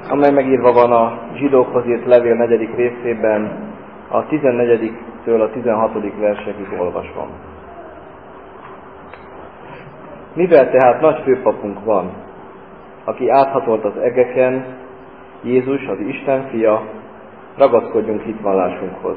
amely megírva van a zsidókhoz írt levél 4. részében, a 14-től a 16. versekig olvasva. Mivel tehát nagy főpapunk van, aki áthatolt az egeken, Jézus, az Isten fia, ragaszkodjunk hitvallásunkhoz.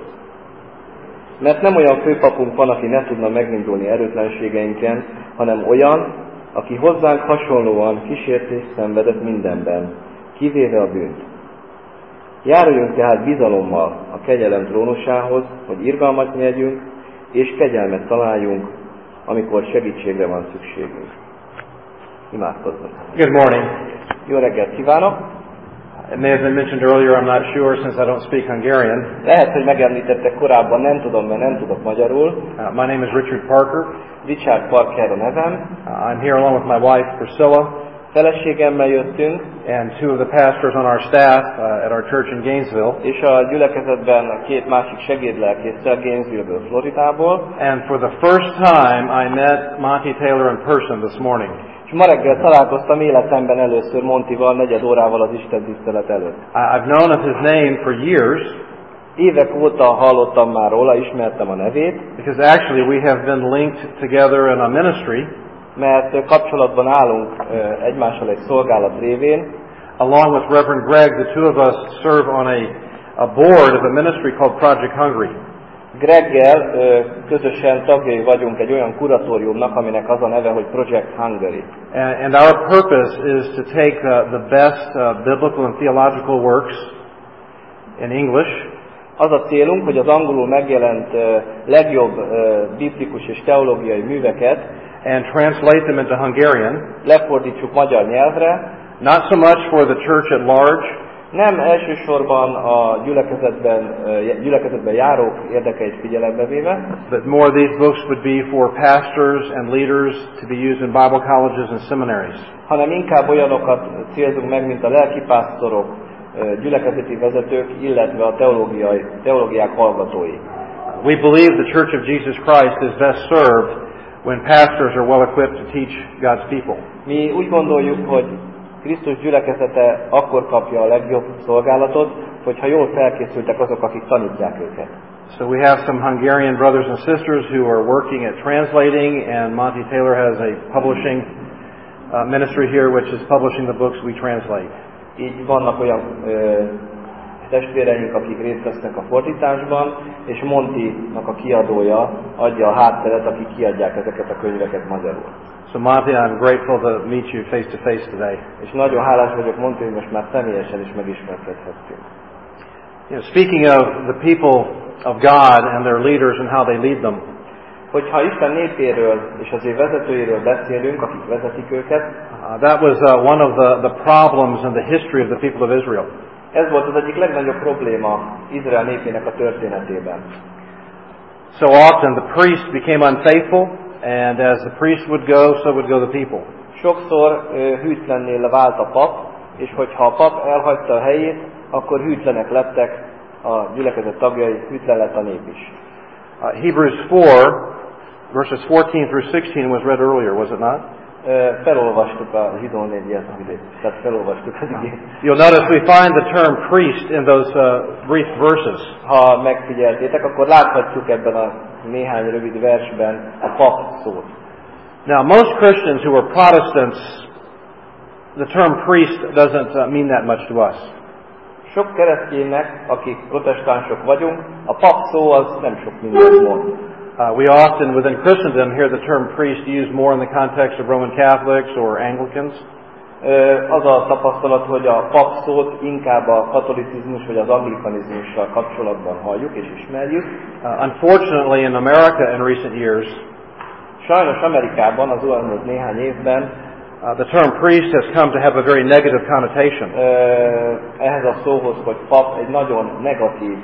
Mert nem olyan főpapunk van, aki ne tudna megindulni erőtlenségeinken, hanem olyan, aki hozzánk hasonlóan kísértést szenvedett mindenben, kivéve a bűnt. Járuljunk tehát bizalommal a kegyelem trónusához, hogy irgalmat nyerjünk, és kegyelmet találjunk, amikor segítségre van szükségünk. Imádkozzunk. Good morning. Jó reggelt kívánok! It may have been mentioned earlier, I'm not sure since I don't speak Hungarian. Lehet, hogy megemlítettek korábban, nem tudom, mert nem tudok magyarul. My name is Richard Parker. Richard Parker a nevem. I'm here along with my wife Priscilla Feleségemmel jöttünk, and two of the pastors on our staff at our church in Gainesville. És a gyülekezetben a két másik segédlelkésszel Gainesville-ből, Floridából. And for the first time I met Monty Taylor in person this morning. És ma reggel találkoztam életemben először Montival 4 órával az Isten tisztelet előtt. I've known of his name for years. Évek óta hallottam már róla, ismertem a nevét. Because actually we have been linked together in a ministry. Mert kapcsolatban állunk egymással egy szolgálat révén. Along with Reverend Greg, the two of us serve on a board of a ministry called Project Hungry. Greggel közösen tagjai vagyunk egy olyan kuratóriumnak, aminek az a neve, hogy Project Hungary. And our purpose is to take the best biblical and theological works in English. Az a célunk, hogy az angolul megjelent legjobb biblikus és teológiai műveket and translate them into Hungarian. Lefordítsuk magyar nyelvre. Not so much for the church at large. Nem elsősorban a gyülekezetben járók érdekeit figyelembe véve, but more these books would be for pastors and leaders to be used in Bible colleges and seminaries. Hanem inkább olyanokat célzunk meg, mint a lelkipásztorok, gyülekezeti vezetők, illetve a teológiák hallgatói. We believe the Church of Jesus Christ is best served when pastors are well equipped to teach God's people. Mi úgy gondoljuk, hogy Krisztus gyülekezete akkor kapja a legjobb szolgálatot, hogyha jól felkészültek azok, akik tanítják őket. So we have some Hungarian brothers and sisters who are working at translating, and Monty Taylor has a publishing ministry here which is publishing the books we translate. Így vannak olyan testvéreink, akik részt vesznek a fordításban, és Monty-nak a kiadója adja a hátteret, akik kiadják ezeket a könyveket magyarul. So Monty, I'm grateful to meet you face to face today. És nagyon hálás vagyok, Monty, hogy most már személyesen is megismerkedhettünk. Speaking of the people of God and their leaders and how they lead them. Hogyha Isten népéről és az ő vezetőiről beszélünk, akik vezetik őket, that was one of the problems in the history of the people of Israel. Ez volt az egyik legnagyobb probléma Izrael népének a történetében. So often the priest became unfaithful, and as the priest would go, so would go the people. Sokszor hűtlennél vált a pap, és hogyha a pap elhagyta a helyét, akkor hűtlenek lettek a gyülekezet tagjai, hűtlen lett a nép is. Hebrews 4, verses 14 through 16 was read earlier, was it not? Felolvastuk a Zsidó 4-et, tehát felolvastuk az igét. You'll notice we find the term priest in those brief verses. Ha megfigyeltétek, akkor láthatjuk ebben a néhány rövid versben a pap szót. Now, most Christians who are Protestants, the term priest doesn't mean that much to us. Sok kereszténynek, akik protestánsok vagyunk, a pap szó az nem sok mindent mond. We often, within Christendom, hear the term priest used more in the context of Roman Catholics or Anglicans. Az a tapasztalat, hogy a pap szót inkább a katolicizmus vagy az anglikanizmussal kapcsolatban halljuk és ismerjük. Unfortunately, in America in recent years, sajnos Amerikában az elmúlt néhány évben the term priest has come to have a very negative connotation. Ehhez a szóhoz, hogy pap, egy nagyon negatív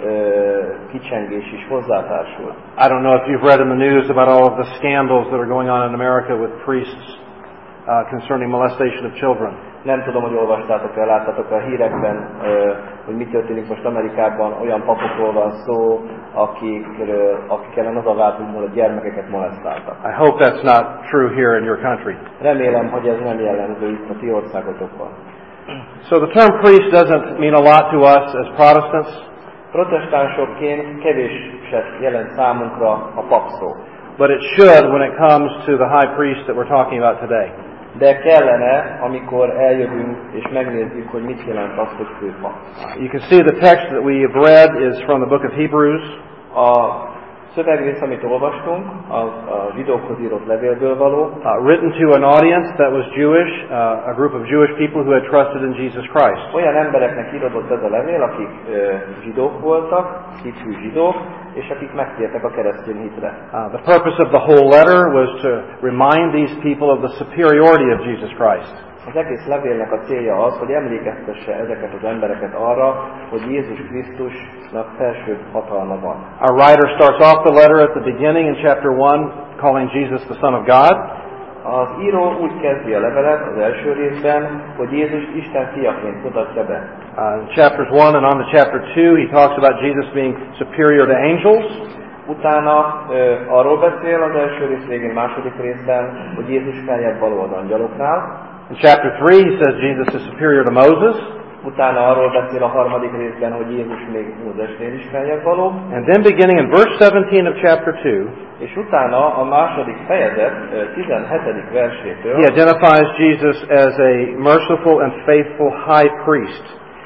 kicsengés is hozzátársul. I don't know if you've read in the news about all of the scandals that are going on in America with priests concerning molestation of children. Nem tudom, hogy olvastátok-e, láttátok a hírekben, hogy mi történik most Amerikában. Olyan papokról van szó, akik ellen az a vád, hogy a gyermekeket molesztáltak. I hope that's not true here in your country. Remélem, hogy ez nem jellemző itt a ti országotokban. So the term priest doesn't mean a lot to us as Protestants. Protestánsokként kevéset jelent számunkra a papszó. But it should when it comes to the high priest that we're talking about today. De kellene, amikor eljövünk és megnézzük, hogy mit jelent az, hogy főpap. You can see the text that we have read is from the book of Hebrews. A szövegrész, amit olvastunk, az a zsidókhoz írott levélből való. Written to an audience that was Jewish, a group of Jewish people who had trusted in Jesus Christ. Olyan embereknek írodott ez a levél, akik zsidók voltak, hitű zsidók, és akik megtértek a keresztény hitre. The purpose of the whole letter was to remind these people of the superiority of Jesus Christ. Az egész levélnek a célja az, hogy emlékeztesse ezeket az embereket arra, hogy Jézus Krisztusnak felsőbb hatalma van. Our writer starts off the letter at the beginning in chapter 1, calling Jesus the Son of God. Az író úgy kezdi a levelet az első részben, hogy Jézus Isten fiaként mutatja be. In chapters 1 and on to chapter 2, he talks about Jesus being superior to angels. Utána arról beszél az első rész végén, második részben, hogy Jézus feljebb való az angyaloknál. In chapter 3, he says Jesus is superior to Moses. Utána arról beszél a harmadik részben, hogy Jézus még Mózesnél is feljebb való. And then beginning in verse 17 of chapter 2, és utána a második fejezet 17. versétől he identifies Jesus as a merciful and faithful high priest.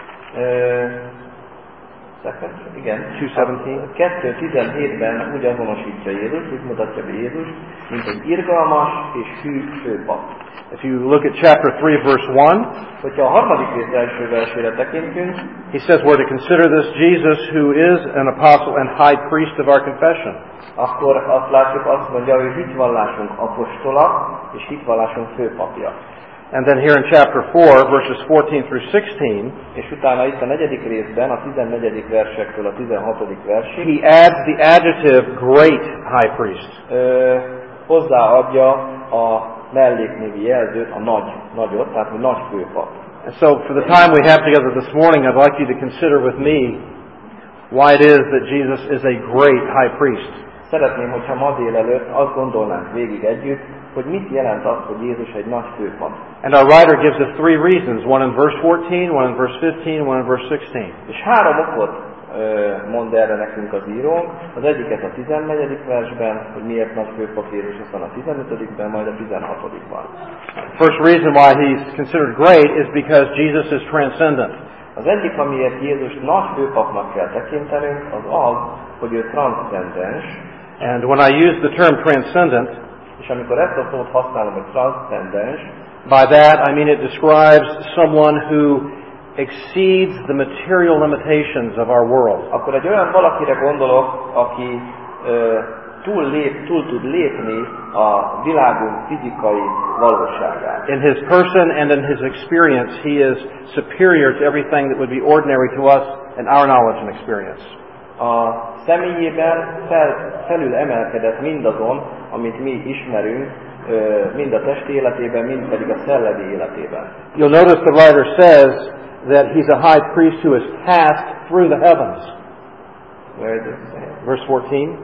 Igen. 2:17-ben úgy azonosítja Jézus, úgy mutatja be Jézus, mint egy irgalmas és hű főpap. If you look at chapter 3, verse 1, hogyha a harmadik rész első versére tekintünk, he says we're to consider this Jesus who is an apostle and high priest of our confession. Akkor azt látjuk, azt mondja, hogy hitvallásunk apostola és hitvallásunk főpapja. And then here in chapter 4, verses 14 through 16, és utána itt a negyedik részben, a 14. versektől a 16. versig, he adds the adjective great high priest. Hozzáadja a melléknévi jelzőt, a nagyot, tehát a nagy főpap. And so for the time we have together this morning, I'd like you to consider with me why it is that Jesus is a great high priest. Szeretném, hogyha ma délelőtt azt gondolnánk végig együtt, hogy mit jelent az, hogy Jézus egy nagy főpap. And our writer gives us three reasons, one in verse 14, one in verse 15, one in verse 16. És három okot mond erre nekünk az írónk. Az egyiket a 14. versben, hogy miért nagy főpap Jézus, aztán a 15-ben, majd a 16-ban. First reason why he's considered great is because Jesus is transcendent. Az egyik, amiért Jézus nagy főpapnak kell tekintenünk, az, hogy ő transzcendens. And when I use the term transcendent, és amikor ezt a szót használom, hogy transzcendens, by that I mean it describes someone who exceeds the material limitations of our world. Akkor egy olyan valakire gondolok, aki túl tud lépni a világunk fizikai valóságát. In his person and in his experience, he is superior to everything that would be ordinary to us in our knowledge and experience. A személyében felül emelkedett mindazon, amit mi ismerünk, mind a testi életében, mind pedig a szellemi életében. You'll notice the writer says that he's a high priest who has passed through the heavens. Where does it say? Verse 14.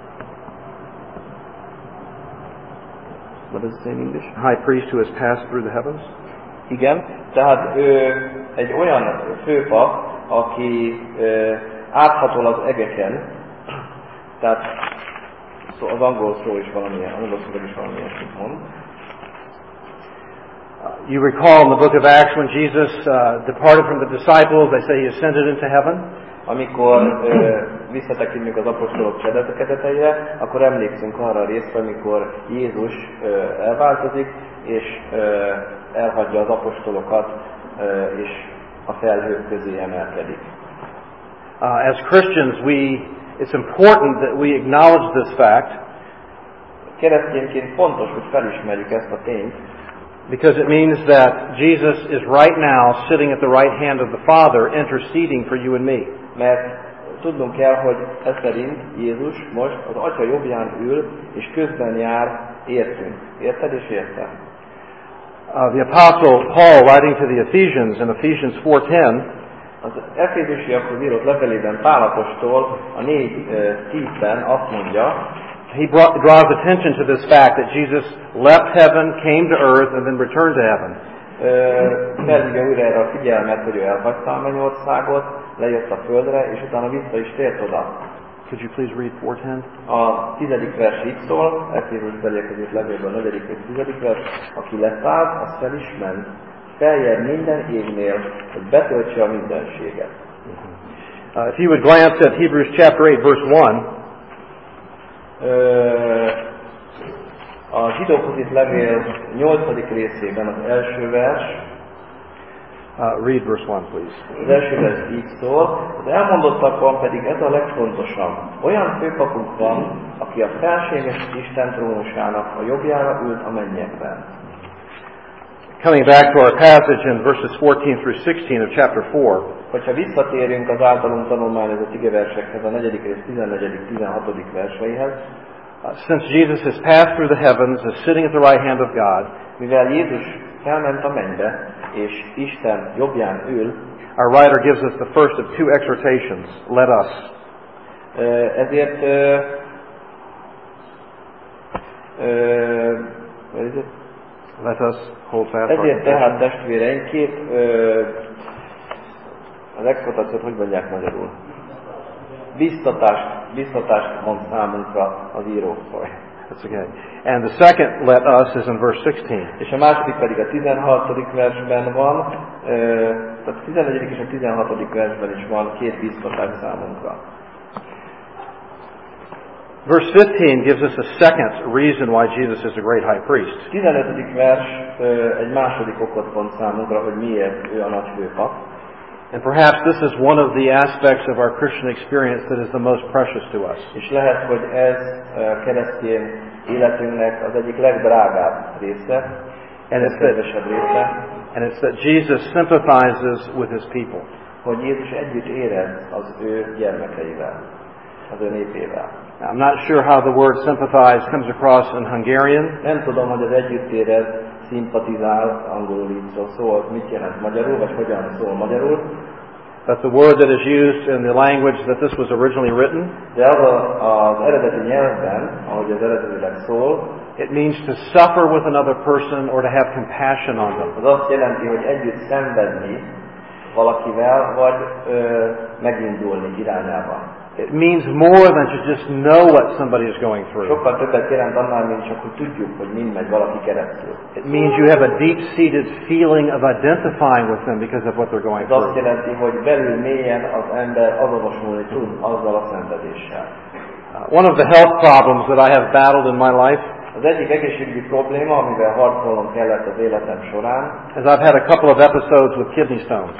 What does it say in English? High priest who has passed through the heavens. Igen, tehát ő egy olyan főpap, aki áthatol az egeken, tehát az angol szó is valamilyen, angol szöveg is valamilyen mond. You recall in the book of Acts when Jesus departed from the disciples, they say he ascended into heaven. Amikor visszatekintünk az apostolok cselekedeteire, akkor emlékszünk arra a részre, amikor Jézus elváltozik, és elhagyja az apostolokat, és a felhők közé emelkedik. As Christians, it's important that we acknowledge this fact. Keresztényként fontos, hogy felismerjük ezt a tényt, because it means that Jesus is right now sitting at the right hand of the Father, interceding for you and me. Mert tudnunk kell, hogy ez szerint Jézus most az Atya jobbján ül, és közben jár értünk. Érted és értem? The Apostle Paul, writing to the Ephesians in Ephesians 4:10, az Efézusiakhoz írott levelében Pál apostol a 4:10-ben azt mondja, he draws attention to this fact that Jesus left heaven, came to earth, and then returned to heaven. felhívja újra erre a figyelmet, hogy ő elhagyta a mennyországot, lejött a földre, és utána vissza is tért oda. Could you please read 4:10? A 10. vers így szól, Efézusbeliek között levélből a 4. és 10. vers, aki leszállt, az fel is ment, feljebb minden égnél, hogy betöltse a mindenséget. If you would glance at Hebrews chapter 8, verse 1. A Zsidókhoz írt levél 8. részében az első vers, read verse 1, please. az első vers így szól, az elmondottakban pedig ez a legfontosabb. Olyan főpapunk van, aki a felséges Isten trónusának a jobbjára ült a mennyekben. Coming back to our passage in verses 14 through 16 of chapter 4. Hogyha visszatérünk az általunk tanulmányozott igeversekhez, a 4. rész 14.-16. verseihez, since Jesus has passed through the heavens, is sitting at the right hand of God, mivel Jézus felment a mennybe, és Isten jobbján ül, our writer gives us the first of two exhortations, let us. Ezért Let us hold fast. Ezért tehát testvéreim, két az exhortációt hogy mondják magyarul? Biztatást mond számunkra az író. That's okay. And the second let us is in verse 16. És a második pedig a 16. versben van, tehát a 11. és a 16. versben is van két biztatás számunkra. Verse 15 gives us a second reason why Jesus is a great high priest. 15. vers egy második okot mond számunkra, hogy miért ő a nagy főpap. And perhaps this is one of the aspects of our Christian experience that is the most precious to us. És lehet, hogy ez keresztény életünknek az egyik legdrágább része, and it's that Jesus sympathizes with his people. Hogy Jézus együtt érez az ő gyermekeivel, az ő népével. Now, I'm not sure how the word sympathize comes across in Hungarian. Nem tudom, hogy az együtt érez, szimpatizál, angolul így szól, mit jelent magyarul, vagy hogyan szól magyarul. But the word that is used in the language that this was originally written, de az eredeti nyelvben, ahogy az eredetileg szól, it means to suffer with another person or to have compassion on them. Az azt jelenti, hogy együtt szenvedni valakivel, vagy megindulni irányába. It means more than to just know what somebody is going through. Sokkal többet jelent annál, mint csak, hogy tudjuk, hogy mind megy valaki keresztül. It means you have a deep-seated feeling of identifying with them because of what they're going through. Ez azt through. jelenti, hogy belül mélyen az ember azonosulni tud azzal a szenvedéssel. One of the health problems that I have battled in my life, az egyik egészségügyi probléma, amivel harcolnom kellett az életem során, is I've had a couple of episodes with kidney stones.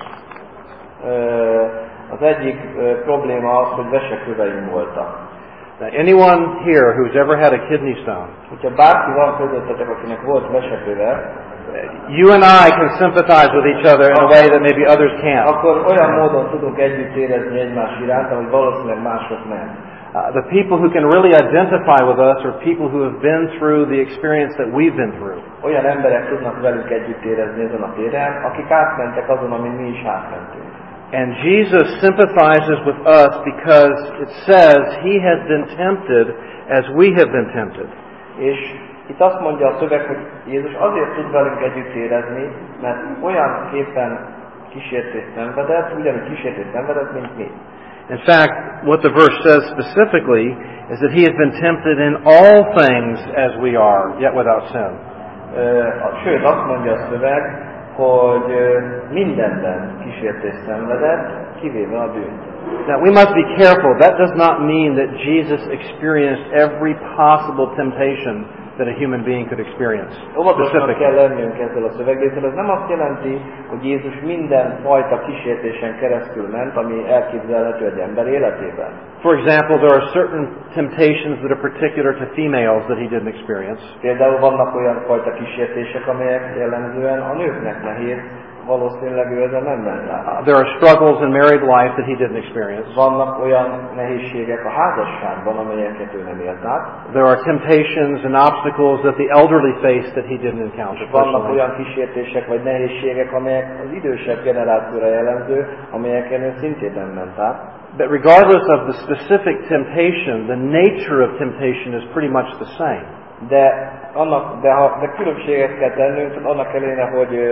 Az egyik probléma az, hogy veseköveim voltak. Now, anyone here who's ever had a kidney stone, hogyha bárki van közöttetek, akinek volt veseköve, you and I can sympathize with each other in a way that maybe others can't. Akkor olyan módon tudunk együtt érezni egymás iránt, ahogy valószínűleg mások nem. The people who can really identify with us are people who have been through the experience that we've been through. Olyan emberek tudnak velünk együtt érezni ezen a téren, akik átmentek azon, amin mi is átmentünk. And Jesus sympathizes with us because it says he has been tempted as we have been tempted. És itt azt mondja a szöveg, hogy Jézus azért tud velünk együtt érezni, mert olyan képen kísértést szenvedett, ugyanúgy kísértést szenvedett, mint mi. In fact, what the verse says specifically is that he has been tempted in all things as we are, yet without sin. Sőt, azt mondja a szöveg, hogy mindenben kísértést szenvedett, kivéve a bűnt. Now we must be careful. That does not mean that Jesus experienced every possible temptation that a human being could experience. Óvatosnak kell lennünk ezzel a szövegrészsel. Ez nem azt jelenti, hogy Jézus minden fajta kísértésen keresztül ment, ami elképzelhető egy ember életében. For example, there are certain temptations that are particular to females that he didn't experience. Például vannak olyan fajta kísértések, amelyek jellemzően a nőknek nehéz, valószínűleg ő ezen nem ment át. There are struggles in married life that he didn't experience. Vannak olyan nehézségek a házasságban, amelyeket ő nem élt át. There are temptations and obstacles that the elderly face that he didn't encounter. Vannak olyan kísértések vagy nehézségek, amelyek az idősebb generációra jellemző, amelyeken ő szintén nem ment át. But regardless of the specific temptation, the nature of temptation is pretty much the same. De különbséget kell tennünk, annak ellenére, hogy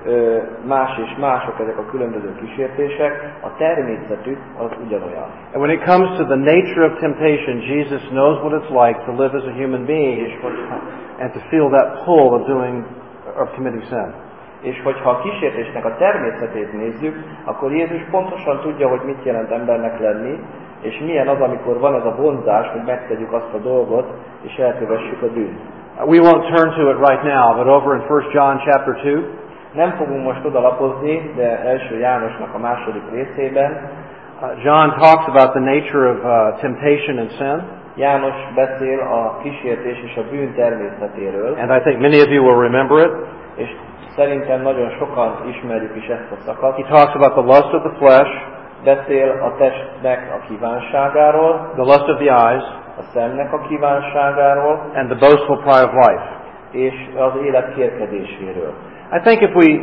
más és mások ezek a különböző kísértések, a természetük az ugyanolyan. And when it comes to the nature of temptation, Jesus knows what it's like to live as a human being and to feel that pull of committing sin. És hogyha a kísértésnek a természetét nézzük, akkor Jézus pontosan tudja, hogy mit jelent embernek lenni, és milyen az, amikor van ez a vonzás, hogy megtegyük azt a dolgot, és elkövessük a bűnt. We won't turn to it right now, but over in 1 John chapter 2, nem fogunk most oda lapozni, de első Jánosnak a második részében John talks about the nature of temptation and sin. János beszél a kísértés és a bűn természetéről. And I think many of you will remember it. És szerintem nagyon sokan ismerjük is ezt a szakaszt. He talks about the lust of the flesh, beszél a testnek a kívánságáról, the lust of the eyes, a szemnek a kívánságáról, and the boastful pride of life. És az élet kérkedéséről. I think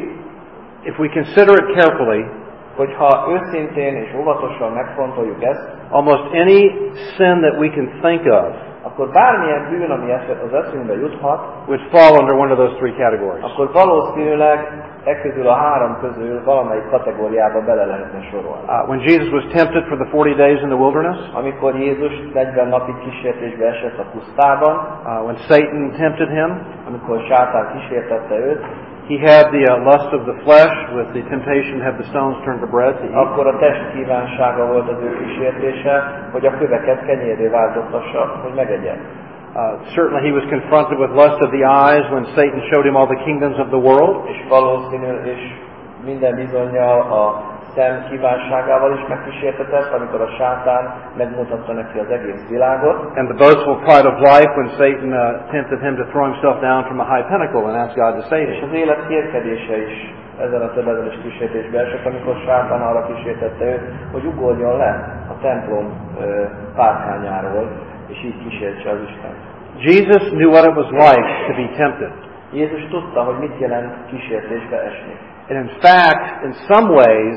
if we consider it carefully, hogyha őszintén és óvatosan megfontoljuk ezt, almost any sin that we can think of akkor bármilyen bűn, ami az eszünkbe juthat, would fall under one of those three categories. Akkor valószínűleg közül a három közül valamelyik kategóriába bele lehetne sorolni. When Jesus was tempted for the 40 days in the wilderness, amikor Jézus 40 napig kísértésbe esett a pusztában, when Satan tempted him, amikor sátán kísértette őt, he had the lust of the flesh with the temptation to have the stones turned to bread to eat. Akkor a test kívánsága volt az ő kísértése, hogy a köveket kenyérré változtassa, hogy megegye. Certainly he was confronted with lust of the eyes when Satan showed him all the kingdoms of the world. És valószínű, és minden bizonnyal a szem kívánságával is megkísértetett, amikor a sátán megmutatta neki az egész világot. And the boastful pride of life when Satan tempted him to throw himself down from a high pinnacle and ask God to save him. És az élet kérkedése is ezen a többedelés kísértésbe esett, amikor sátán arra kísértette őt, hogy ugorjon le a templom párkányáról, és így kísértse az Isten. Jesus knew what it was like to be tempted. Jézus tudta, hogy mit jelent kísértésbe esni. And in fact, in some ways,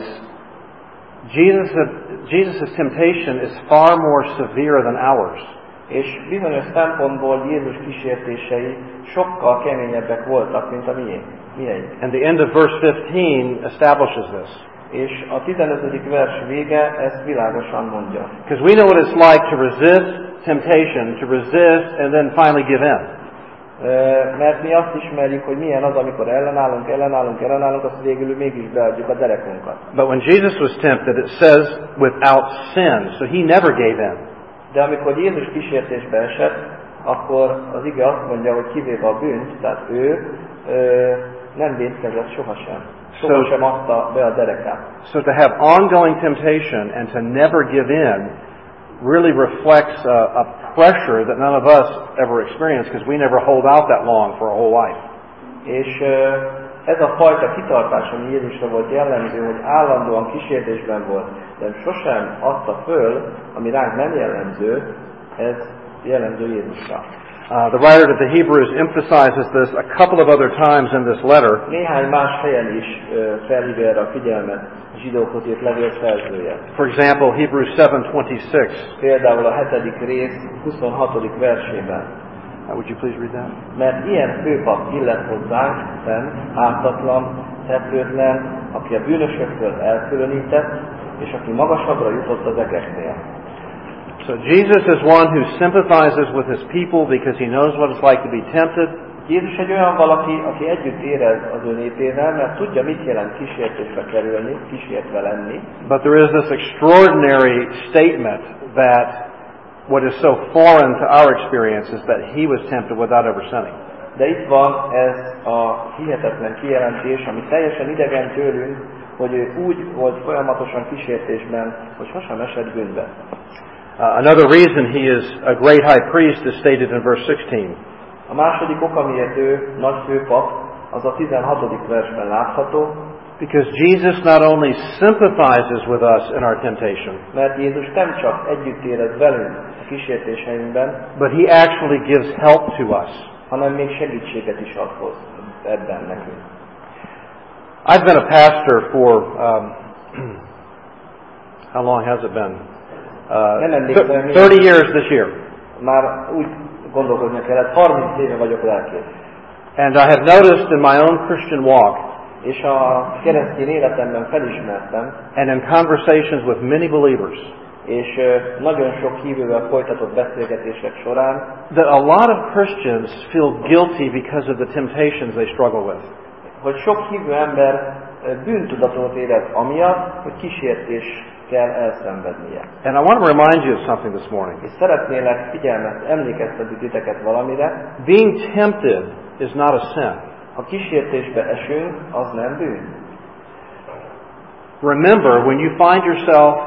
Jesus' temptation is far more severe than ours. És bizonyos szempontból Jézus kísértései sokkal keményebbek voltak, mint a miénk. And the end of verse 15 establishes this. És a 15. vers vége ezt világosan mondja. Because we know what it's like to resist temptation, to resist and then finally give in. Mert mi azt ismerjük, hogy milyen az, amikor ellenállunk, azt végül mégis beadjuk a derekunkat. But when Jesus was tempted, it says without sin, so he never gave in. De amikor Jézus kísértésbe esett, akkor az ige azt mondja, hogy kivéve a bűnt, tehát ő nem vétkezett sohasem. Sohasem adta be a derekát. So to have ongoing temptation and to never give in really reflects a pressure that none of us ever experience because we never hold out that long for a whole life. És ez a fajta kitartás, ami Jézusra volt jellemző, hogy állandóan kísértésben volt, de sosem adta föl, ami ránk nem jellemző, ez jellemző Jézusra. The writer of the Hebrews emphasizes this a couple of other times in this letter. Néhány más helyen is felhívja erre a figyelmet a zsidókhoz írt levél szerzője. For example, Hebrews 7:26. Például a 7. rész 26. versében. Would you please read that? Mert ilyen főpap illet hozzánk, szent, ártatlan, szeplőtlen, aki a bűnösöktől elkülönített, és aki magasabbra jutott az egeknél. So Jesus is one who sympathizes with his people because he knows what it's like to be tempted. Jézus egy olyan valaki, aki együtt érez az ő népével, mert tudja, mit jelent kísértésbe kerülni, kísértve lenni. But there is this extraordinary statement that what is so foreign to our experience is that he was tempted without ever sinning. De itt van ez a hihetetlen kijelentés, ami teljesen idegen tőlünk, hogy ő úgy volt folyamatosan kísértésben, hogy sosem esett bűnbe. Another reason he is a great high priest is stated in verse 16. A második oka, miért ő nagy főpap, az a 16. versben látható. Because Jesus not only sympathizes with us in our temptation, mert Jézus nem csak együtt érez velünk a kísértéseinkben, but he actually gives help to us. hanem még segítséget is ad ebben nekünk. I've been a pastor for how long has it been? 30 years this year. Már úgy gondolkodnia kellett. 30 éve vagyok lelkész. And I have noticed in my own Christian walk, És a keresztény életemben felismertem, and in conversations with many believers, és nagyon sok hívővel folytatott beszélgetések során, that a lot of Christians feel guilty because of the temptations they struggle with. hogy sok hívő ember bűntudatot érez amiatt, hogy kísértés kell elszenvednie. And I want to remind you of something this morning. És szeretnélek emlékeztetni titeket valamire. Being tempted is not a sin. Ha kísértésbe esünk, az nem bűn. Remember, when you find yourself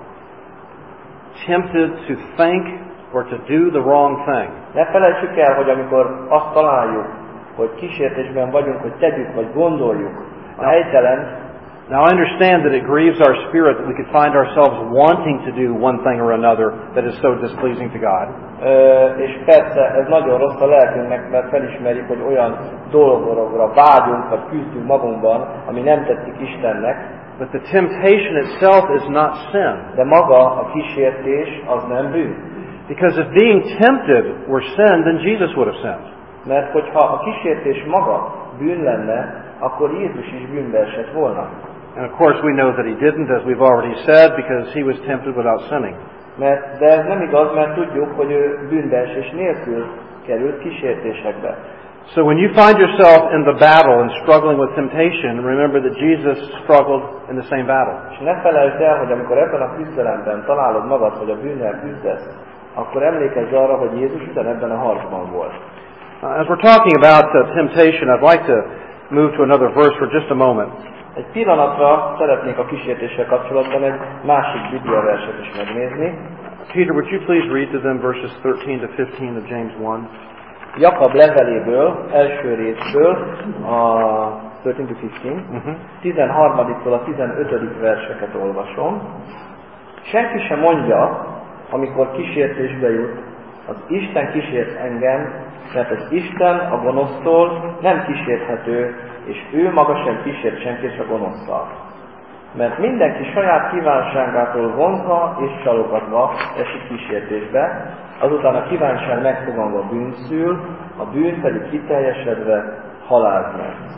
tempted to think or to do the wrong thing, Ne felejtsük el, hogy amikor azt találjuk, hogy kísértésben vagyunk, hogy tegyük vagy gondoljuk a helytelen. Now I understand that it grieves our spirit that we could find ourselves wanting to do one thing or another that is so displeasing to God. És persze ez nagyon rossz a lelkünknek, mert felismerjük, hogy olyan dolgokra vágyunk, vagy küzdünk magunkban, ami nem tetszik Istennek. But the temptation itself is not sin. De maga a kísértés az nem bűn. Because if being tempted were sin, then Jesus would have sinned. Mert hogyha a kísértés maga bűn lenne, akkor Jézus is bűnbe esett volna. And of course we know that he didn't, as we've already said, because he was tempted without sinning. De ez nem igaz, mert tudjuk, hogy ő bűnbeesés nélkül került kísértésekbe. So when you find yourself in the battle and struggling with temptation, remember that Jesus struggled in the same battle. És ne felejtsd el, hogy amikor ebben a küzdelemben találod magad, hogy a bűnnel küzdesz, akkor emlékezz arra, hogy Jézus ugyanebben a harcban volt. As we're talking about temptation, I'd like to move to another verse for just a moment. Egy pillanatra szeretnék a kísértéssel kapcsolatban egy másik Biblia verset is megnézni. Peter, would you please read to them verses 13 to 15 of James 1? Jakab leveléből, első részből, a 13 to 15, 13-tól a 15. verseket olvasom. Senki sem mondja, amikor kísértésbe jut, az Isten kísért engem, mert az Isten a gonosztól nem kísérthető, és ő maga sem kísért senkit a gonoszszal. Mert mindenki saját kívánságától vonzva és csalogatva esik kísértésbe, azután a kívánság megfogalma bűnszül, a bűn pedig kiteljesedve halált lesz.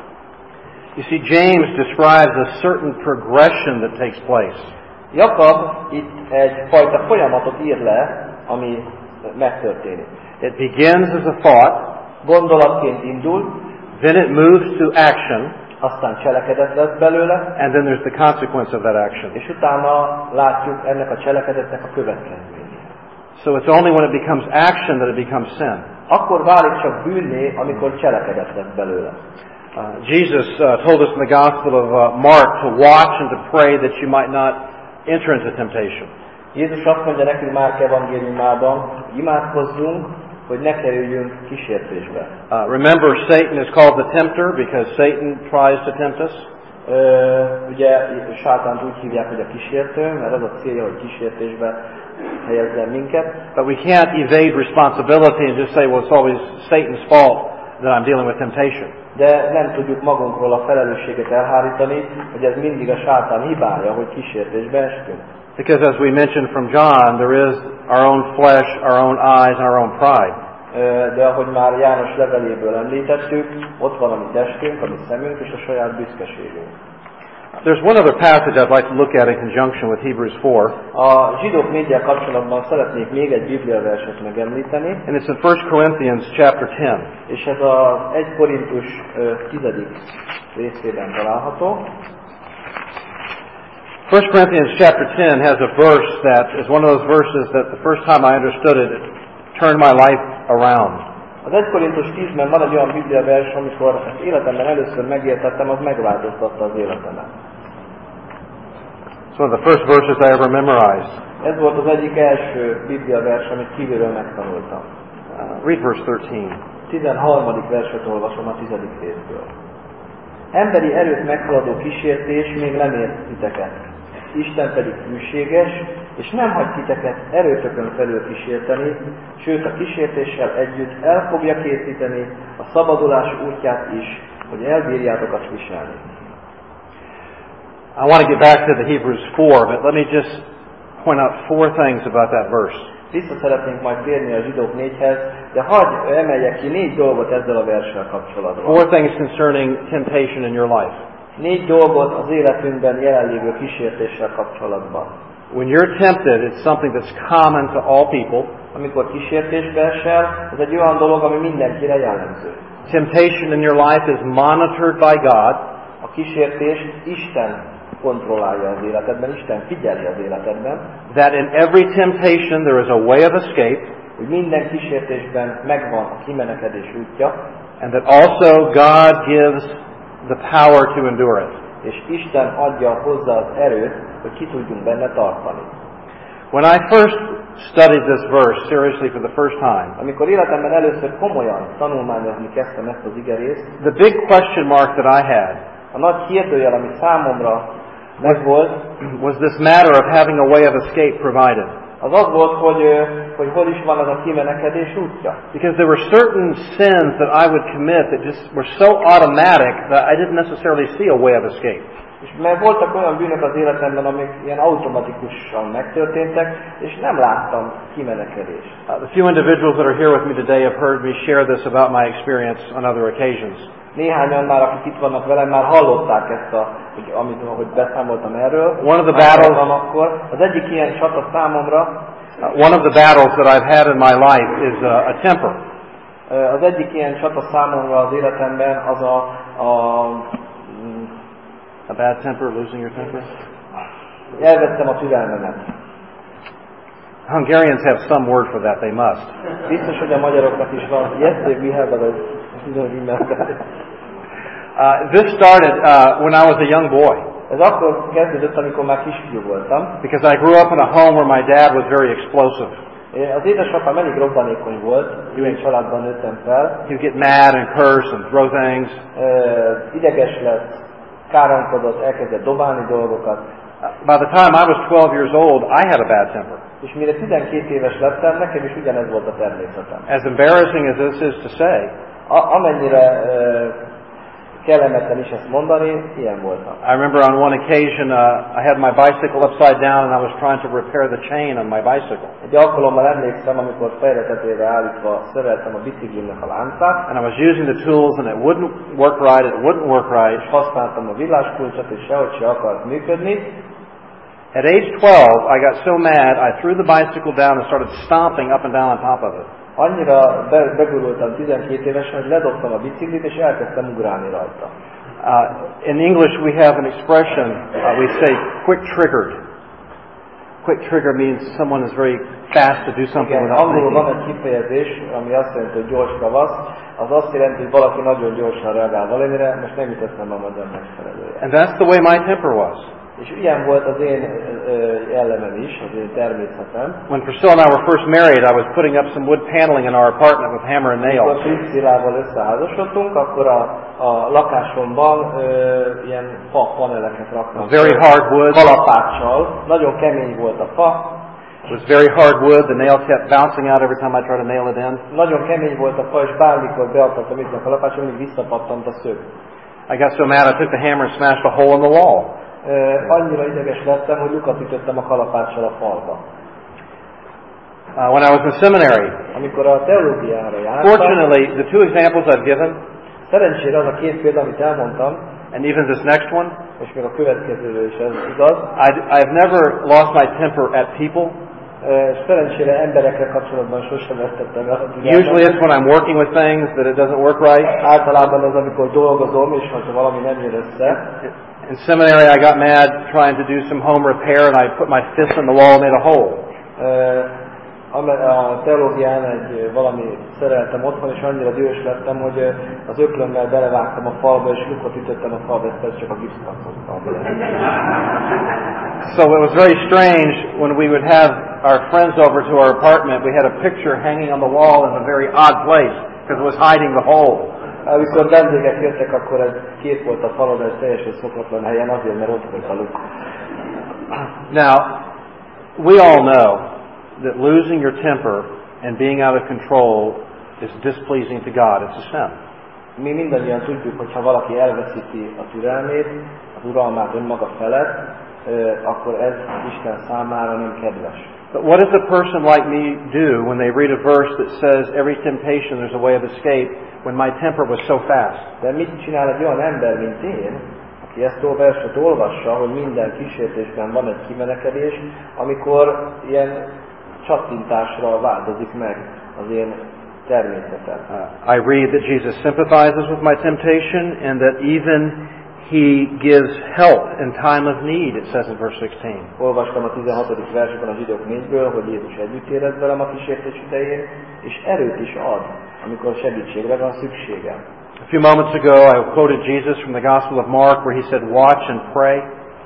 You see, James describes a certain progression that takes place. Jakab itt egyfajta folyamatot ír le, ami megtörténik. It begins as a thought, Gondolatként indul, then it moves to action, aztán cselekedet lesz belőle, and then there's the consequence of that action. és utána látjuk ennek a cselekedetnek a következményét. So it's only when it becomes action that it becomes sin. Akkor válik csak bűnné, amikor cselekedet lesz belőle. Jesus told us in the Gospel of Mark to watch and to pray that you might not enter into temptation. Jézus azt mondja nekünk Márk evangéliumában, hogy imádkozzunk, hogy ne kerüljünk kísértésbe. Remember, Satan is called the tempter because Satan tries to tempt us. Ugye sátánt úgy hívják, hogy a kísértő, mert az a célja, hogy kísértésbe helyezzen minket. But we can't evade responsibility and just say, well, it's always Satan's fault that I'm dealing with temptation. De nem tudjuk magunkról a felelősséget elhárítani, hogy ez mindig a sátán hibája, hogy kísértésbe estünk. Because as we mentioned from John, there is our own flesh, our own eyes, and our own pride. De ahogy már János leveléből említettük, ott van a mi testünk, a mi szemünk és a saját büszkeségünk. There's one other passage I'd like to look at in conjunction with Hebrews 4. A zsidók 4-jel kapcsolatban szeretnék még egy Biblia verset megemlíteni. And it's in 1 Corinthians chapter 10. És ez az 1 Korintus 10. részében található. 1 Corinthians chapter 10 has a verse that is one of those verses that the first time I understood it, it turned my life around. Az 1 Korintus 10-ben van egy olyan Biblia vers, amikor ezt életemben először megértettem, az megváltoztatta az életemet. It's one of the first verses I ever memorized. Ez volt az egyik első Biblia vers, amit kívülről megtanultam. Read verse 13. 13. verset olvasom a 10. részből. Emberi erőt meghaladó kísértés még nem ért titeket. Isten pedig hűséges, és nem hagy titeket erőtökön felül kísérteni, sőt a kísértéssel együtt el fogja készíteni a szabadulás útját is, hogy elbírjátok azt viselni. I want to get back to the Hebrews 4, but let me just point out 4 things about that verse. Vissza szeretnénk majd térni a Zsidók 4-hez, de hadd emeljek ki 4 dolgot ezzel a verssel kapcsolatban. 4 things concerning temptation in your life. 4 dolgot az életünkben jelenlévő kísértéssel kapcsolatban. When you're tempted, it's something that's common to all people. Amikor kísértésbe esel, ez egy olyan dolog, ami mindenkire jellemző. Temptation in your life is monitored by God. A kísértés Isten kontrollálja az életedben, Isten figyeli az életedben. That in every temptation there is a way of escape. Hogy minden kísértésben megvan a kimenekedés útja. And that also God gives the power to endure it. És Isten adja hozzá az erőt, hogy ki tudjunk benne tartani. When I first studied this verse seriously for the first time, amikor életemben először komolyan tanulmányozni kezdtem ezt az igerészt, the big question mark that I had a nagy kérdőjel, ami számomra megvolt, was this matter of having a way of escape provided. Az volt, hogy hol is van az a kimenekedés útja. Because there were certain sins that I would commit that just were so automatic that I didn't necessarily see a way of escape. És mert voltak olyan bűnök az életemben, amik ilyen automatikusan megtörténtek, és nem láttam kimenekedést. The few individuals that are here with me today have heard me share this about my experience on other occasions. Néhányan már, akik itt vannak velem, már hallották ezt, hogy beszámoltam erről. One of the battles, akkor. Az egyik ilyen csata számomra, one of the battles that I've had in my life is a temper. Az egyik ilyen csata számomra az életemben az a bad temper, losing your temper? Elvettem a türelmemet. Hungarians have some word for that, they must. Biztos, hogy a magyaroknak is van. Yes, we have, but I don't remember. This started when I was a young boy. Ez akkor kezdődött, amikor már kisfiú voltam. Because I grew up in a home where my dad was very explosive. Az édesapám elég robbanékony volt, ilyen családban nőttem fel. He'd get mad and curse and throw things. Ideges lett, káromkodott, elkezdett dobálni dolgokat. By the time I was 12 years old, I had a bad temper. És mire 12 éves lettem, nekem is ugyanez volt a természetem. As embarrassing as this is to say, amennyire kellemetlen is ezt mondani, ilyen voltam. I remember on one occasion I had my bicycle upside down and I was trying to repair the chain on my bicycle. Egy alkalommal emlékszem, amikor fejre tetőre állítva szereltem a biciklimnek a láncát. And I was using the tools and it wouldn't work right, És használtam a villáskulcsot, és sehogy se akart működni. At age 12, I got so mad, I threw the bicycle down and started stomping up and down on top of it. Annyira begurultam 12 évesen, hogy ledobtam a biciklit, és elkezdtem ugrálni rajta. In English we have an expression, we say quick triggered. Quick trigger means someone is very fast to do something without thinking. Angolul van egy kifejezés, ami azt jelenti, hogy gyors ravasz. Az azt jelenti, hogy valaki nagyon gyorsan reagál valamire, most nem jut eszembe a magyar megfelelője. And that's the way my temper was. És ilyen volt az én jellemem is, az én természetem. When Priscilla and I were first married, I was putting up some wood paneling in our apartment with hammer and nails. Amikor Priscillával összeházasodtunk, akkor a lakásomban ilyen fa paneleket raktam. Very hard wood. Kalapáccsal. Nagyon kemény volt a fa. It was very hard wood. The nail kept bouncing out every time I tried to nail it in. Nagyon kemény volt a fa, és bármikor be akartam ütni a kalapáccsal, mindig visszapattant a szög. I got so mad I took the hammer and smashed a hole in the wall. Annyira ideges lettem, hogy lukat ütöttem a kalapáccsal a falba. When I was in seminary, amikor a teológiára jártam, fortunately, the two examples I've given, szerencsére az a két példa, amit elmondtam, and even this next one, és még a következőről is ez igaz, I've never lost my temper at people. Szerencsére emberekkel kapcsolatban sosem vesztettem el. Usually it's when I'm working with things that it doesn't work right. Általában az, amikor dolgozom, és ha valami nem jön össze. In seminary I got mad trying to do some home repair and I put my fist in the wall and made a hole. A teológián valami szereltem otthon, és annyira dühös lettem, hogy az öklömmel belevágtam a falba, és lukot ütöttem a falba, ezt csak a gipszkarton. So it was very strange when we would have our friends over to our apartment. We had a picture hanging on the wall in a very odd place because it was hiding the hole. Amikor vendégek jöttek, akkor egy kép volt a falon, egy teljesen szokatlan helyen, azért, mert ott volt a luk. Now, we all know that losing your temper and being out of control is displeasing to God. It's a sin. Mi mindannyian tudjuk, hogy ha valaki elveszíti a türelmét, az uralmát önmaga felett, akkor ez Isten számára nem kedves. But what does a person like me do when they read a verse that says every temptation there's a way of escape when my temper was so fast? De mit csinál egy olyan ember, mint én, aki ezt a verset olvassa, hogy minden kísértésben van egy kimenekedés, amikor ilyen csattintásra változik meg az én természetem. I read that Jesus sympathizes with my temptation and that even He gives help in time of need, it says in verse 16. Olvastam a 16. versben a Zsidók 4-ből, hogy Jézus együtt érez velem a kísértés idején, és erőt is ad, amikor segítségre van szükségem. A few moments ago I quoted Jesus from the Gospel of Mark where he said, "Watch and pray."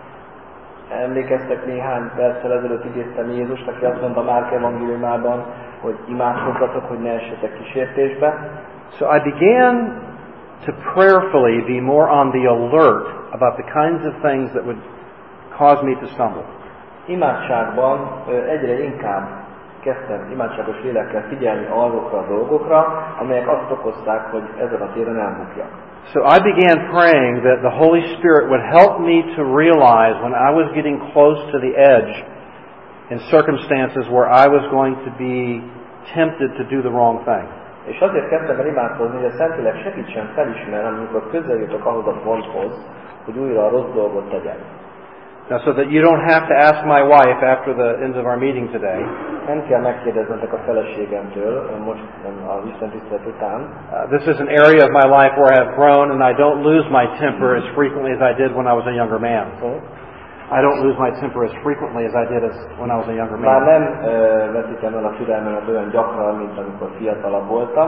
Emlékeztek, néhány perccel ezelőtt idéztem Jézust, aki azt mondta Márk evangéliumában, hogy imádkozzatok, hogy ne essetek kísértésbe. So I began to prayerfully be more on the alert about the kinds of things that would cause me to stumble. Imádságban egyre inkább kezdtem imádságos lélekkel figyelni azokra a dolgokra, amelyek azt okozták, hogy ezen a téren elbukjak. So I began praying that the Holy Spirit would help me to realize when I was getting close to the edge in circumstances where I was going to be tempted to do the wrong thing. És azért kezdtem el imádkozni, hogy a Szentlélek segítsen felismerni, amikor közel jutok ahhoz a ponthoz, hogy újra a rossz dolgot tegyek. Now, so that you don't have to ask my wife after the end of our meeting today. Nem kell megkérdeznetek a feleségemtől most a Isten tisztelet után. This is an area of my life where I have grown and I don't lose my temper as frequently as I did when I was a younger man. I don't lose my temper as frequently as I did when I was a younger man. Már nem veszítem el a türelmemet olyan gyakran, mint amikor fiatalabb voltam.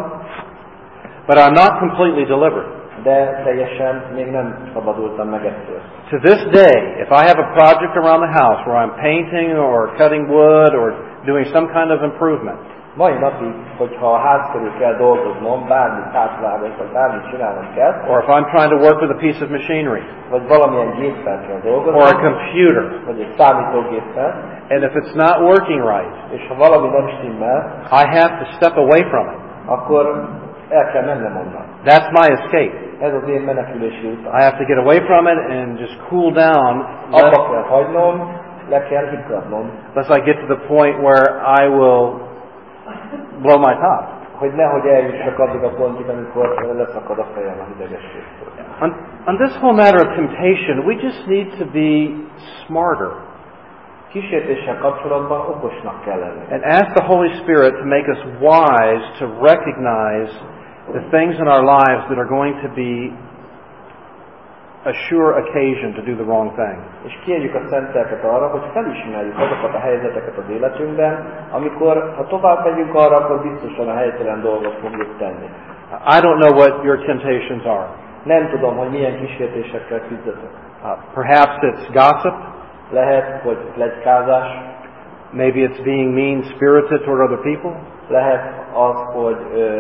But I'm not completely delivered. De teljesen még nem szabadultam meg ettől. To this day, if I have a project around the house where I'm painting or cutting wood or doing some kind of improvement, mai napig, hogyha a ház körül kell dolgoznom, bármit átvágok, vagy bármit csinálnom kell, or if I'm trying to work with a piece of machinery, vagy valamilyen géppel kell dolgoznom, or a computer, vagy egy számítógéppel, and if it's not working right, és ha valami nem stimmel, I have to step away from it. Akkor el kell mennem onnan. That's my escape. Ez az én menekülési utam. I have to get away from it and just cool down. Abba kell hagynom, le kell higgadnom. Lest I get to the point where I will blow my top. Hogy nehogy eljussak addig a pontig, amikor leszakad a fejem az idegességtől. On this whole matter of temptation, we just need to be smarter. Kísértéssel kapcsolatban okosnak kell lenni. And ask the Holy Spirit to make us wise to recognize the things in our lives that are going to be a sure occasion to do the wrong thing. És kérjük a Szent Lelket arra, hogy felismerjük azokat a helyzeteket az életünkben, amikor, ha tovább megyünk arra, akkor biztosan a helytelen dolgot fogjuk tenni. I don't know what your temptations are. Nem tudom, hogy milyen kísértésekkel küzdetek. Perhaps it's gossip. Lehet, hogy pletykázás. Maybe it's being mean-spirited toward other people. Lehet az, hogy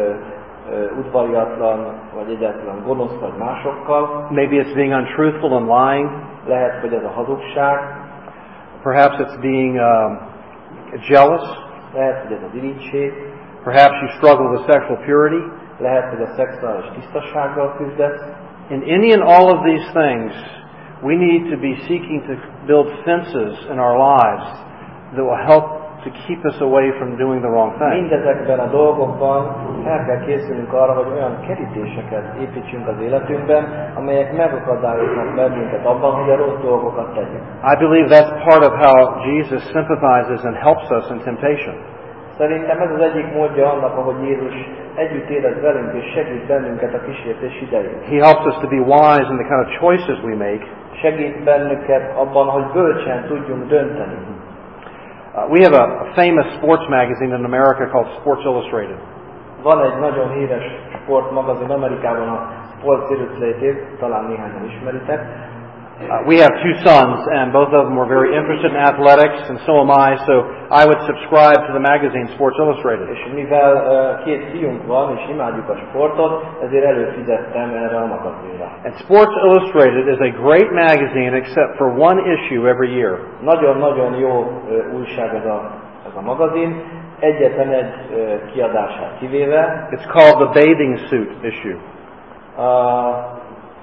udvariatlan, vagy egyáltalán gonosz vagy másokkal. Maybe it's being untruthful and lying. Lehet, hogy ez a hazugság. Perhaps it's being jealous. Lehet, hogy ez az irigység. Perhaps you struggle with sexual purity. Lehet, hogy a szexuális tisztasággal küzdesz. In any and all of these things, we need to be seeking to build fences in our lives that will help to keep us away from doing the wrong thing. Mindezekben a dolgokban el kell készülnünk arra, hogy olyan kerítéseket építsünk az életünkben, amelyek megakadályoznak bennünket abban, hogy a rossz dolgokat tegyük. I believe that's part of how Jesus sympathizes and helps us in temptation. Szerintem ez az egyik módja annak, ahogy Jézus együtt érez velünk és segít bennünket a kísértés idején. He helps us to be wise in the kind of choices we make. Segít bennünket abban, hogy bölcsen tudjunk dönteni. We have a famous sports magazine in America called Sports Illustrated. Van egy nagyon híres sportmagazin Amerikában, a Sports Illustrated, talán néhányan ismeritek. We have two sons, and both of them were very interested in athletics, and so am I, so I would subscribe to the magazine Sports Illustrated. És mivel két fiunk van, és imádjuk a sportot, ezért előfizettem erre a magazinra. And Sports Illustrated is a great magazine except for one issue every year. Nagyon-nagyon jó újság ez a magazin, egyetlen egy kiadását kivéve. It's called the bathing suit issue.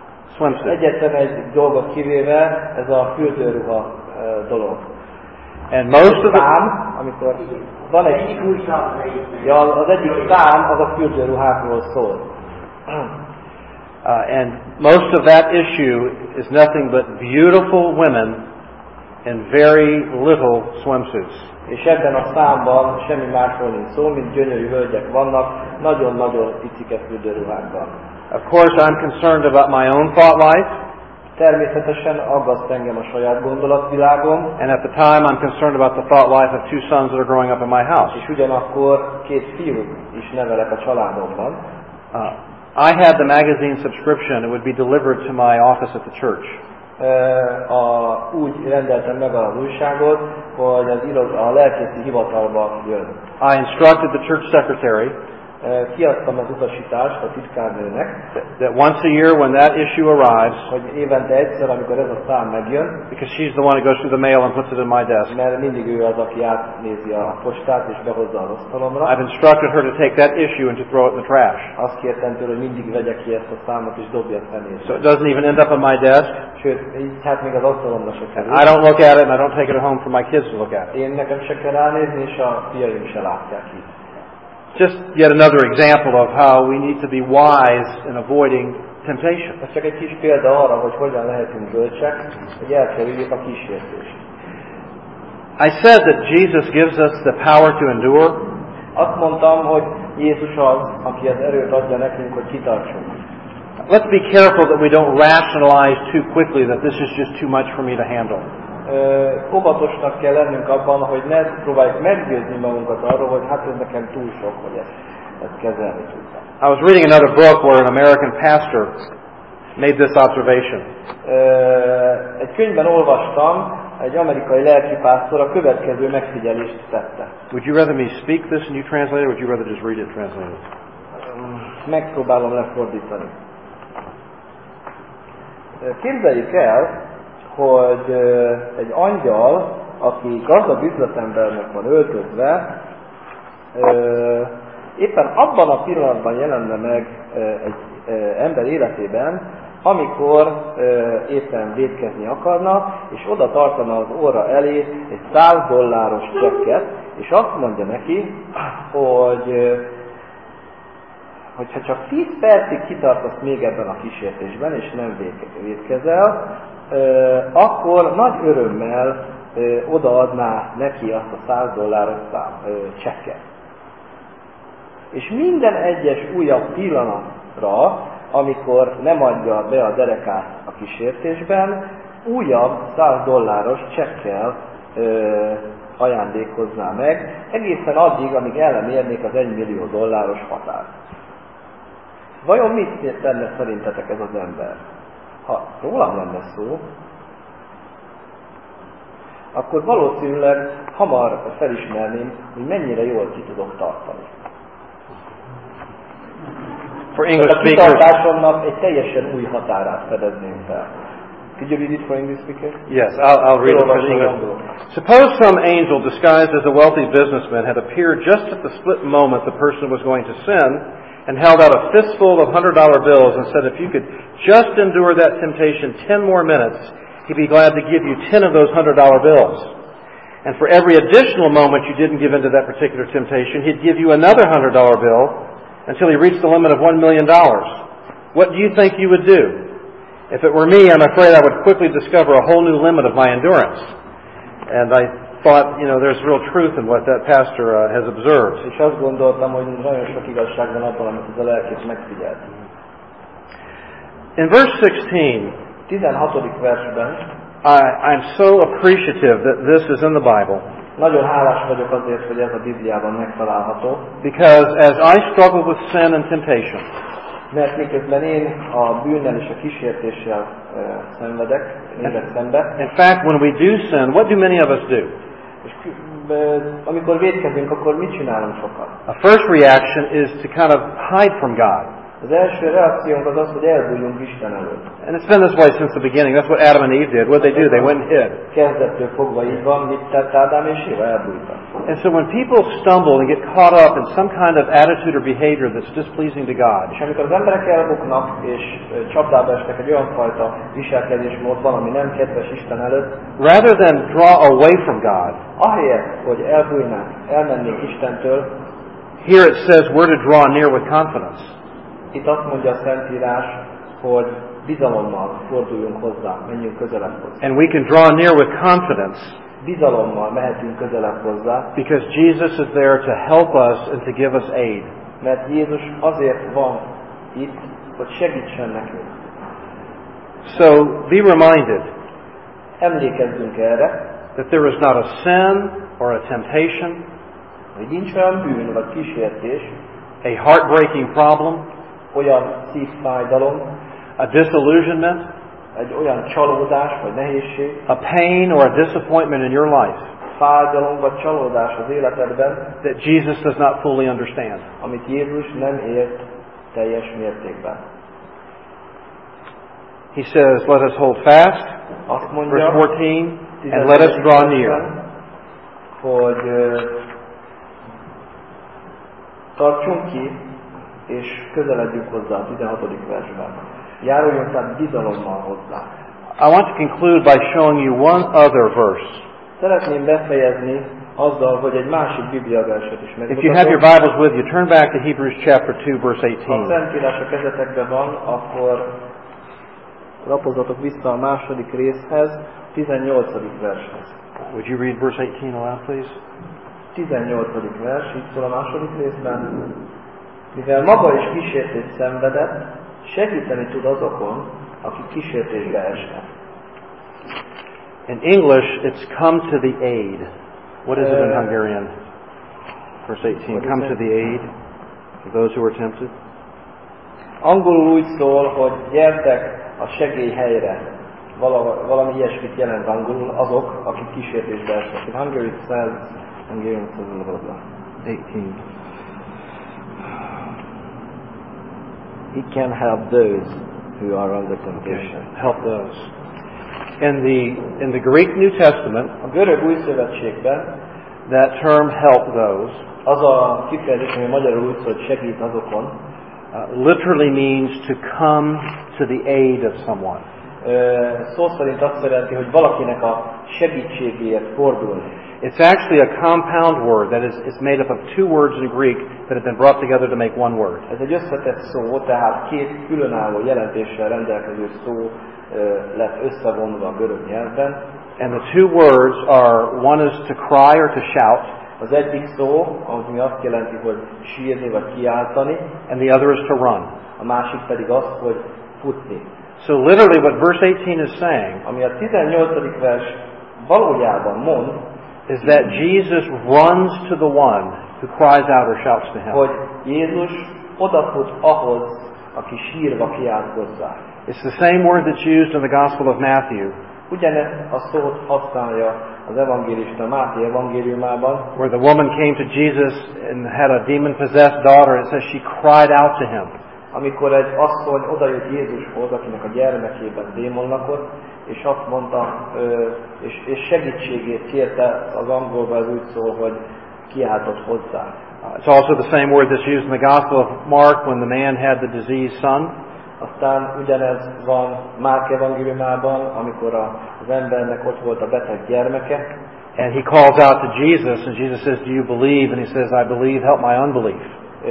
Swimsuit. Egyetlen egy dolgot kivéve, ez a fürdőruha dolog. And most of the szám, amikor van egy ja, az egyik szám, az a fürdőruhákról szól. And most of that issue is nothing but beautiful women in very little swimsuits. És ebben a számban semmi másról nincs szó, mint gyönyörű hölgyek vannak, nagyon-nagyon picike fürdőruhákban. Of course, I'm concerned about my own thought life. Természetesen aggaszt engem a saját gondolatvilágom. And at the time, I'm concerned about the thought life of two sons that are growing up in my house. És ugyanakkor két fiú is nevelek a családomban. I had the magazine subscription. It would be delivered to my office at the church. Úgy rendeltem meg az újságot, hogy a lelkészi hivatalba jön. I instructed the church secretary Kiadtam az utasítást a titkárnőnek, that once a year when that issue arrives, hogy évente egyszer, amikor ez a szám megjön, because she's the one who goes through the mail and puts it in my desk, mert mindig ő az, aki átnézi a postát és behozza az asztalomra. I've instructed her to take that issue and to throw it in the trash. Azt kértem tőle, hogy mindig vegye ki ezt a számot és dobja a személyre. So it doesn't even end up on my desk. Sőt, így hát még az asztalomra se kerül. I don't look at it and I don't take it home for my kids to look at it. Én nekem se kell ránézni, és a fiaim se látják így. Just yet another example of how we need to be wise in avoiding temptation. Ez csak egy kis példa arra, hogy hogyan lehetünk bölcsek, hogy elkerüljük a kísértést. I said that Jesus gives us the power to endure. Azt mondtam, hogy Jézus az, aki az erőt adja nekünk, hogy kitartsunk. Let's be careful that we don't rationalize too quickly that this is just too much for me to handle. Óvatosnak kell lennünk abban, hogy ne próbáljuk meggyőzni magunkat arról, hogy hát ez nekem túl sok, hogy ezt kezelni tudnám. I was reading another book where an American pastor made this observation. Egy könyvben olvastam, egy amerikai lelkipásztor a következő megfigyelést tette. Would you rather me speak this and you translate it, or would you rather just read it translated? Megpróbálom lefordítani. Képzeljük el, hogy egy angyal, aki gazdag üzletembernek van öltözve, éppen abban a pillanatban jelenne meg egy ember életében, amikor éppen vétkezni akarna, és oda tartana az óra elé egy $100 csekket, és azt mondja neki, hogyha csak 10 percig kitartasz még ebben a kísértésben, és nem vétkezel, akkor nagy örömmel odaadná neki azt a $100 csekket. És minden egyes újabb pillanatra, amikor nem adja be a derekát a kísértésben, újabb $100 csekkel ajándékozná meg, egészen addig, amíg el nem érnék az $1 millió határt. Vajon mit tenne szerintetek ez az ember? Ha rólam lenne szó, akkor valószínűleg hamar felismerném, hogy mennyire jól ki tudok tartani. For English a speakers, kitartásomnak egy teljesen új határát fedezném fel. Could you read it for English speaker? Yes, I'll read it for the English. Suppose some angel disguised as a wealthy businessman had appeared just at the split moment the person was going to sin and held out a fistful of $100 bills and said if you could just endure that temptation 10 more minutes, he'd be glad to give you 10 of those $100 bills. And for every additional moment you didn't give into that particular temptation, he'd give you another $100 bill until he reached the limit of $1 million. What do you think you would do? If it were me, I'm afraid I would quickly discover a whole new limit of my endurance. And I thought, there's real truth in what that pastor has observed. És azt gondoltam, hogy nagyon sok igazság van abban, amit ez a lelkész megfigyelt. In verse 16, 16. versben, I'm so appreciative that this is in the Bible. Nagyon hálás vagyok azért, hogy ez a Bibliában megtalálható. Because as I struggle with sin and temptation, mert miközben én a bűnnel és a kísértéssel szenvedek, nézek szembe. In fact, when we do sin, what do many of us do? És amikor vétkezünk, akkor mit csinálunk sokan? A first reaction is to kind of hide from God. Az első reakciónk az az, hogy elbújjunk Isten előtt. And it's been this way since the beginning. That's what Adam and Eve did. What did they do? They went and hid. Kezdettől fogva így van, mit tett Ádám és Éva? Elbújtak. And so when people stumble and get caught up in some kind of attitude or behavior that's displeasing to God, És amikor az emberek elbuknak, és csapdába esnek egy olyan fajta viselkedésmódban, ami nem kedves Isten előtt, rather than draw away from God, ahelyett, hogy elbújnánk, elmennénk Istentől, here it says we're to draw near with confidence. Itt azt mondja a Szentírás, hogy bizalommal forduljunk hozzá, menjünk közelebb hozzá. And we can draw near with confidence Bizalommal mehetünk közelebb hozzá, because Jesus is there to help us and to give us aid. mert Jézus azért van itt, hogy segítsen nekünk. So be reminded Emlékezzünk erre, that there is not a sin or a temptation, hogy nincs olyan bűn vagy kísértés, a heartbreaking problem, olyan szívfájdalom, a disillusionment, egy olyan csalódás vagy nehézség, a pain or a disappointment in your life fájdalom vagy csalódás az életedben, that Jesus does not fully understand. amit Jézus nem ért teljes mértékben. He says, let us hold fast, Azt verse mondja, 14, and let us draw near. hogy tartsunk ki, és közeledjünk hozzá a 16. versben. Járuljunk tehát bizalommal hozzá. I want to conclude by showing you one other verse. Szeretném befejezni azzal, hogy egy másik Biblia verset is If you have your megmutatom. Bibles with you, turn back to Hebrews chapter 2, verse Ha a 18. Szentírás a kezetekben van, akkor lapozzatok vissza a második részhez, 18. vershez. Would you read verse 18 aloud, please? 18. vers, így szól a második részben. Mivel maga is kísértést szenvedett, segíteni tud azokon, akik kísértésbe esnek. In English, it's come to the aid. What is it in Hungarian? Verse 18, come to the aid of those who are tempted. Angolul úgy szól, hogy gyertek a segélyhelyre. Valami ilyesmit jelent angolul azok, akik kísértésbe esnek. In Hungary it says, Hungarian says blah, blah. 18. He can help those who are under temptation. Help those. In the Greek New Testament, A görög új szövetségben that term help those az a kifejezés, ami magyarul úgy szól, hogy segít azokon, literally means to come to the aid of someone. Szó szerint azt jelenti, hogy valakinek a segítségéért fordulni. It's actually a compound word that is made up of two words in Greek that have been brought together to make one word. Ez egy összetett szó, tehát két különálló jelentéssel rendelkező szó lett összevonva a görög nyelvben. And the two words are, one is to cry or to shout, Az egyik szó, ami azt jelenti, hogy sírni vagy kiáltani, and the other is to run. a másik pedig az, hogy futni. So literally what verse 18 is saying Ami a 18. vers valójában mond, is that Jesus runs to the one who cries out or shouts to him. hogy Jézus odafut ahhoz, aki sírva kiált hozzá. It's the same word that's used in the Gospel of Matthew, Ugyanezt a szót használja az evangélista Máté evangéliumában, where the woman came to Jesus and had a demon-possessed daughter. It says she cried out to him. amikor egy asszony odajött Jézushoz, akinek a gyermekében démon lakott, és azt mondta, és segítségét kérte, az angolban az úgy szól, hogy kiáltott hozzá. It's also the same word that's used in the Gospel of Mark when the man had the diseased son. Aztán ugyanez van Márk evangéliumában, amikor az embernek ott volt a beteg gyermeke, And he calls out to Jesus, and Jesus says, do you believe? And he says, I believe, help my unbelief.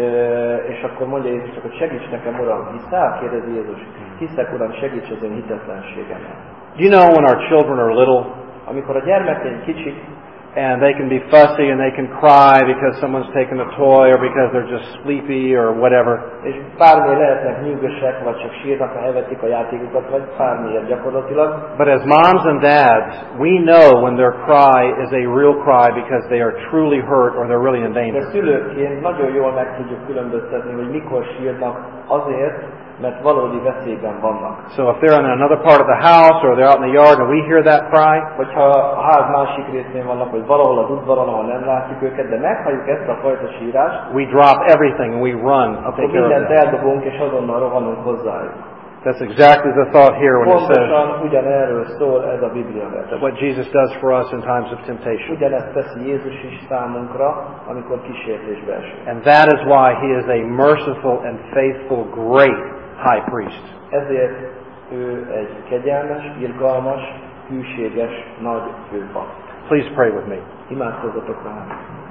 És akkor mondja Jézus, hogy segíts nekem, Uram, hiszel? Kérdezi Jézus. Hiszek, Uram, segíts az én hitetlenségemet. Do you know when our children are little, Amikor a gyermekeink kicsik, and they can be fussy and they can cry because someone's taken a toy or because they're just sleepy or whatever. és bármiért lehetnek nyűgösek, vagy csak sírnak, ha elvetik a játékokat, vagy bármiért gyakorlatilag. But as moms and dads, we know when their cry is a real cry because they are truly hurt or they're really in De danger. szülőként nagyon jól meg tudjuk különböztetni, hogy mikor sírnak azért, mert valódi veszélyben vannak. So if they're in another part of the house or they're out in the yard and we hear that cry, Hogyha a ház másik részén vannak, vagy valahol az udvaron, ahol nem látjuk őket, de meghalljuk ezt a fajta sírást, we drop everything and we run to akkor take care of mindent them. eldobunk, és azonnal rohanunk hozzájuk. That's exactly the thought here when it says Pontosan ugyanerről szól ez a Biblia vers. that what Jesus does for us in times of temptation. Ugyanezt teszi Jézus is számunkra, amikor kísértésbe esünk. And that is why He is a merciful and faithful, great high priest. Ezért ő egy kegyelmes, irgalmas, hűséges, nagy főpap. Please pray with me. Imádkozzatok velem.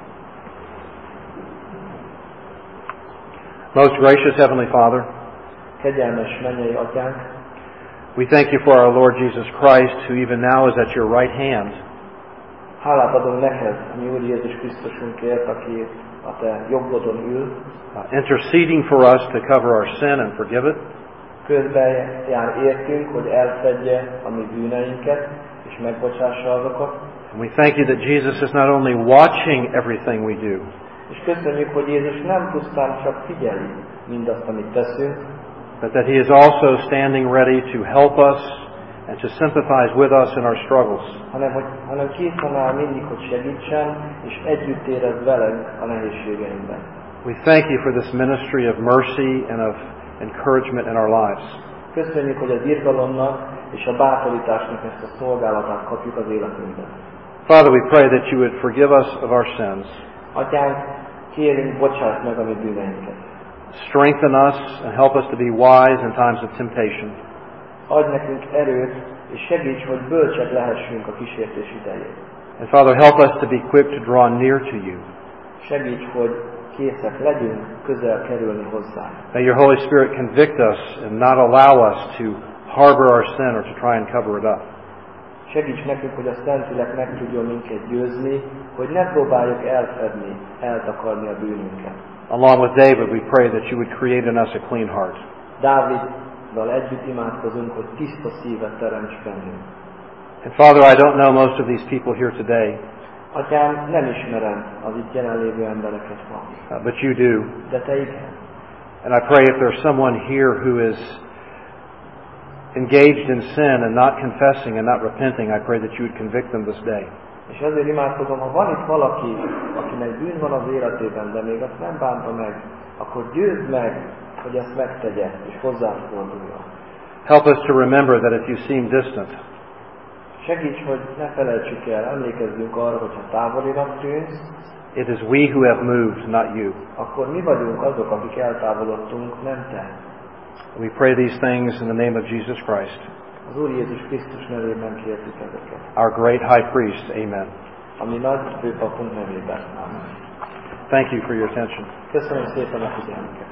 Most gracious Heavenly Father, Kegyelmes mennyei atyánk, we thank you for our Lord Jesus Christ, who even now is at your right hand. hálát adunk neked, mi Úr Jézus Krisztusunkért, aki a te jobbodon ül, Interceding for us to cover our sin and forgive it. közben jár értünk, hogy elfedje a mi bűneinket, és megbocsássa azokat. And we thank you that Jesus is not only watching everything we do, És köszönjük, hogy Jézus nem pusztán csak figyeli mindazt, amit teszünk, but that He is also standing ready to help us and to sympathize with us in our struggles. hanem készen áll mindig, hogy segítsen, és együtt érez velünk a nehézségeinkben. We thank you for this ministry of mercy and of encouragement in our lives. Köszönjük, hogy az irgalomnak és a bátorításnak ezt a szolgálatát kapjuk az életünkben. Father, we pray that you would forgive us of our sins, Atyánk, kérünk, bocsáss meg a mi bűneinket. strengthen us and help us to be wise in times of temptation. Adj nekünk erőt, és segíts, hogy bölcsek lehessünk a kísértés idején. And Father, help us to be quick to draw near to you. Segíts, hogy készek legyünk közel kerülni hozzá. May your Holy Spirit convict us and not allow us to harbor our sin or to try and cover it up. Segíts nekünk, hogy a Szentlélek meg tudjon minket győzni, hogy ne próbáljuk elfedni, eltakarni a bűnünket. Along with David, we pray that you would create in us a clean heart. Dáviddal együtt imádkozunk, hogy tiszta szívet teremts bennünk. And Father, I don't know most of these people here today, Atyám, nem ismerem az itt jelenlévő embereket ma, but you do. de Te igen. And I pray if there's someone here who is engaged in sin and not confessing and not repenting, I pray that you would convict them this day. És azért imádkozom, ha van itt valaki, akinek bűn van az életében, de még azt nem bánta meg, akkor győzd meg, hogy ezt megtegye, és hozzáforduljon. Help us to remember that if you seem distant, Segíts, hogy ne felejtsük el, emlékezzünk arra, hogy ha távolinak tűnsz, it is we who have moved, not you. akkor mi vagyunk azok, akik eltávolodtunk, nem te. We pray these things in the name of Jesus Christ, Az Úr Jézus Krisztus nevében kértük ezeket. our great high priest. Amen. Ami nagy főpapunk nevében. Amen. Thank you for your attention. Köszönöm szépen a figyelmüket.